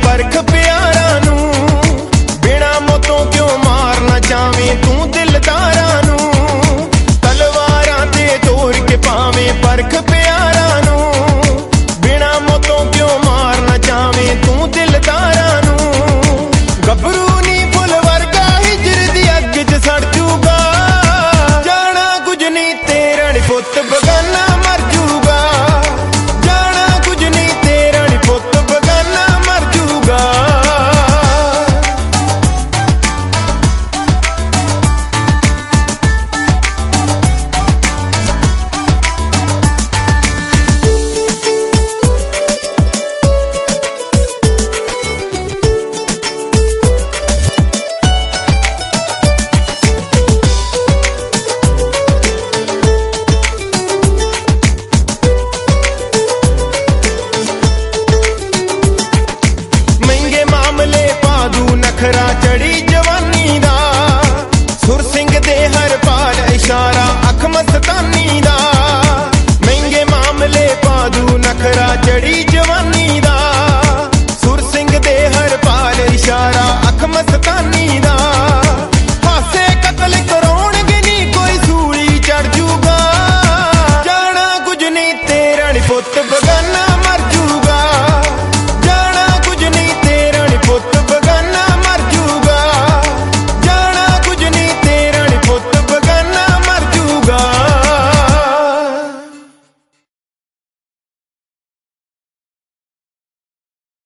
परख प्यारा नू, बिना मोतों क्यों मारना चावे तू दिलदारा नू, तलवारां ते तोड़ के पावे परख प्यारा नू, बिना मोतों क्यों मारना चावे तू दिलदारा नू। गभरू नी फुल वर्गा हिजर दी अग च सड़ जूगा, जाना कुछ नहीं तेरा नी पुत बगाना मर जूगा, जाना कुछ नहीं तेरा नी पुत बगाना मर जूगा। नखरा चढ़ी जवानी दा, सुर सिंह दे हर पाल इशारा अख मस्तानी दा, महंगे मामले पादू नखरा चढ़ी जवानी